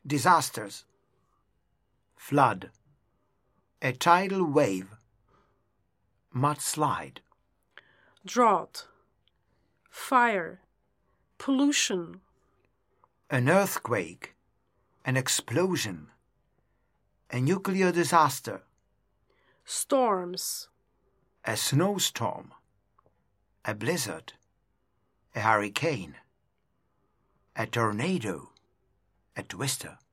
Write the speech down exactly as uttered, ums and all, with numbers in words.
Disasters. Flood. A tidal wave. Mudslide. Drought. Fire. Pollution. An earthquake. An explosion. A nuclear disaster. Storms. A snowstorm. A blizzard. A hurricane. A tornado. A twister.